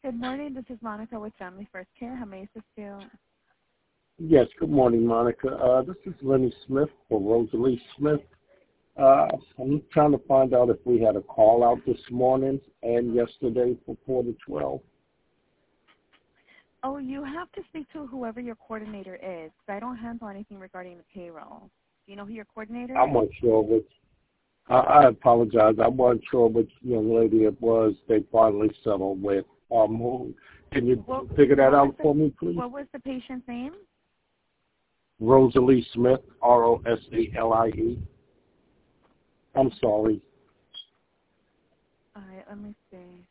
Good morning. This is Monica with Family First Care. How may I assist you? Yes, good morning, Monica. This is Lenny Smith for Rosalie Smith. I'm trying to find out if we had a call out this morning and yesterday for 4 to 12. Oh, you have to speak to whoever your coordinator is. I don't handle anything regarding the payroll. Do you know who your coordinator I'm is? not sure which. I apologize. I wasn't sure which young lady it was they finally settled with. Can you figure that out for me, please? What was the patient's name? Rosalie Smith, Rosalie. I'm sorry. All right, let me see.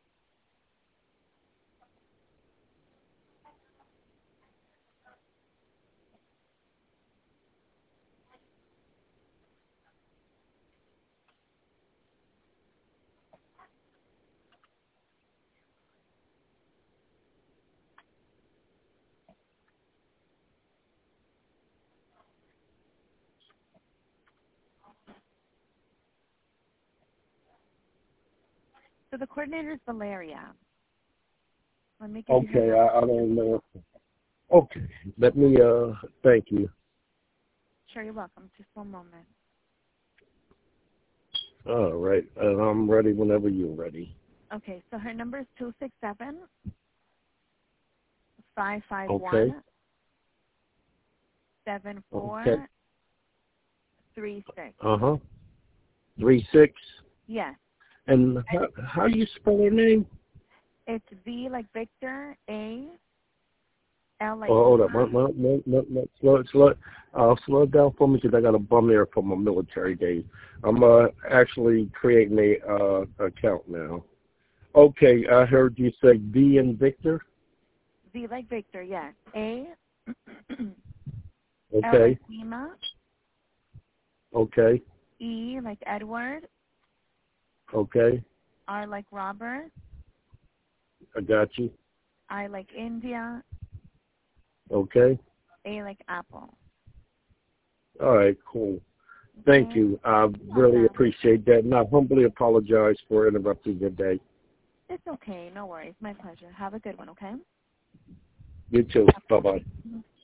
So the coordinator is Valeria. Let me give you her number. I don't know. Okay, let me, thank you. Sure, you're welcome. Just one moment. All right, and I'm ready whenever you're ready. Okay, so her number is 267-551-7436. Okay. 36? Yes. And how do you spell her name? It's V like Victor, A, L like Hold up. Slow it down for me because I got a bum there from my military days. I'm actually creating a account now. Okay, I heard you say V and Victor. V like Victor, yes. A, Okay. L like Lima. Okay. E like Edward. Okay. R like Robert. I got you. I like India. Okay. A like Apple. All right, cool. Thank you. I really appreciate that, and I humbly apologize for interrupting your day. It's okay. No worries. My pleasure. Have a good one, okay? You too. Bye-bye.